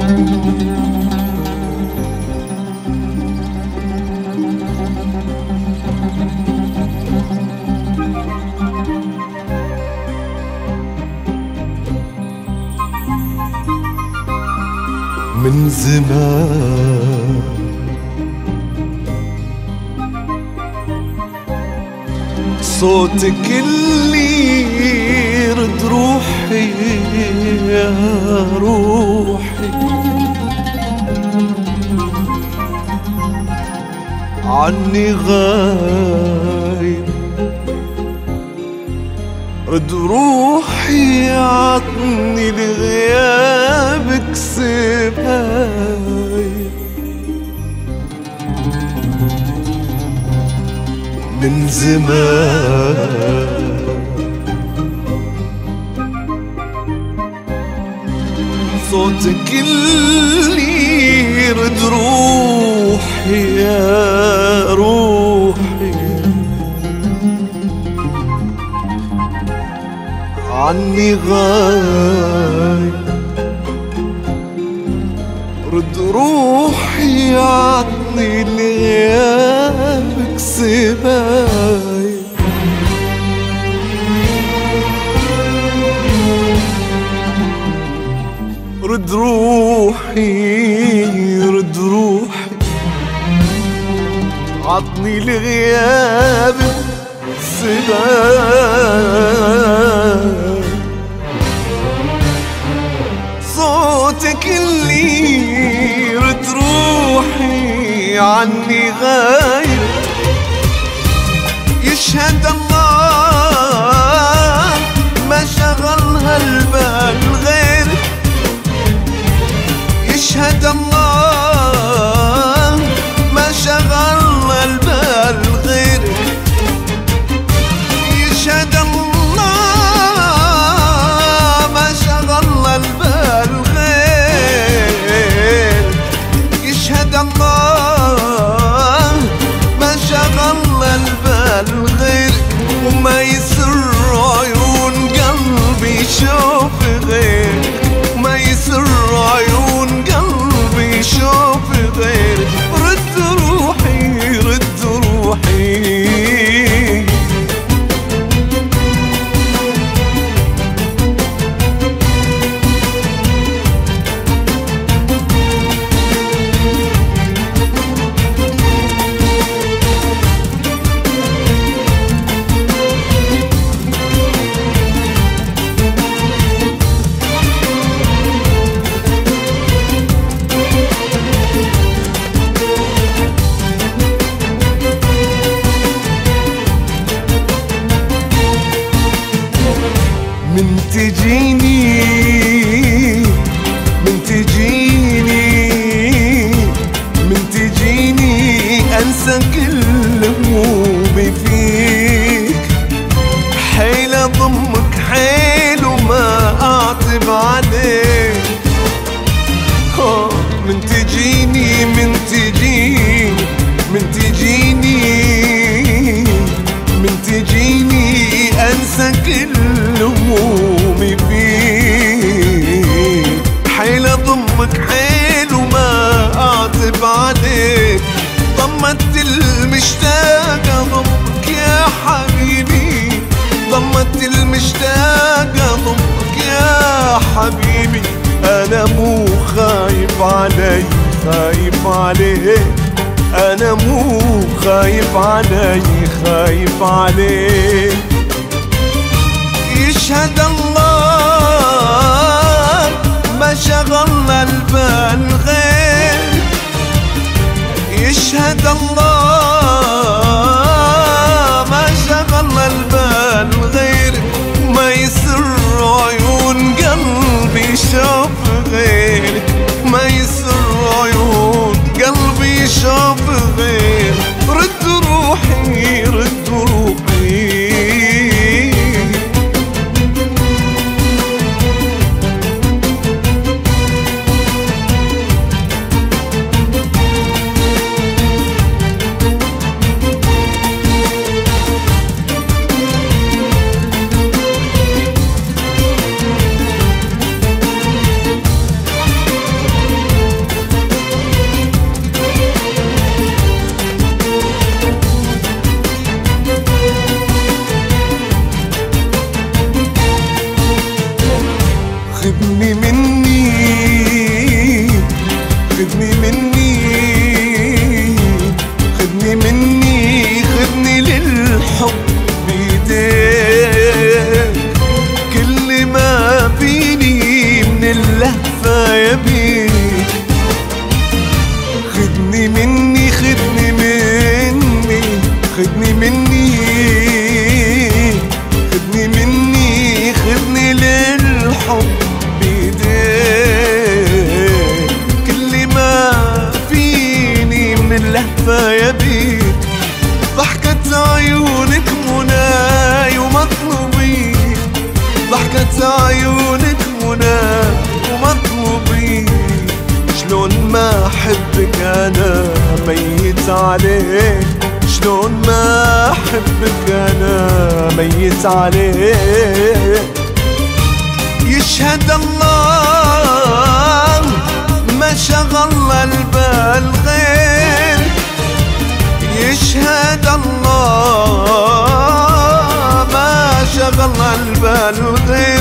من زمان صوتك اللي يرد روحي يا روحي عني غايب، رد روحي عطني لغيابك سبايب. من زمان صوتك اللي يرد روحي يا روحي عني غايب، رد روحي عطني لغيابك سبايب. رد روحي رد روحي عطني لغيابك سبايب. صوتك اللي رد روحي عني غايب، يشهد الله ما شغلها البال غيرك، يشهد الله ما شغلها البال غيرك، يشهد الله ما شغلها البال غيرك، يشهد الله ما شغلها البال غيرك، وما يسر عيون قلبي يشوف غيرك، وما يسر عيون قلبي يشوف غيرك. رد روحي رد روحي من تجيني من تجيني من تجيني انسى كل همومي فيك، حيل اضمك حيل وما اعتب عليك. من تجيني من تجيني من تجيني من تجيني انسى كل همومي فيك، حيل اضمك حيل وما اعتب عليك. ضمت المشتاق اضمك يا حبيبي، ضمت المشتاق اضمك يا حبيبي. انا مو خايف علي خايف عليك، انا مو خايف علي خايف عليك. يشهد الله ما شغلنا البال غير، يشهد الله ما شغلنا البال غير، ما يسر عيون قلبي شوف غير، ما يسر عيون قلبي شوف غير. رد روحي رد روحي لهفايا بيك. خدني مني خدني مني خدني مني خدني مني خدني للحب بيديك. كل ما فيني من اللهفايا بيك. ضحكة عيونك مناي ومطلوبي، ضحكة عيونك مناي ومطلوبي. شلون ما أحبك أنا ميت عليك، شلون ما أحبك أنا ميت عليك. يشهد الله ما شغل البال غير، يشهد الله ما شغل البال غير.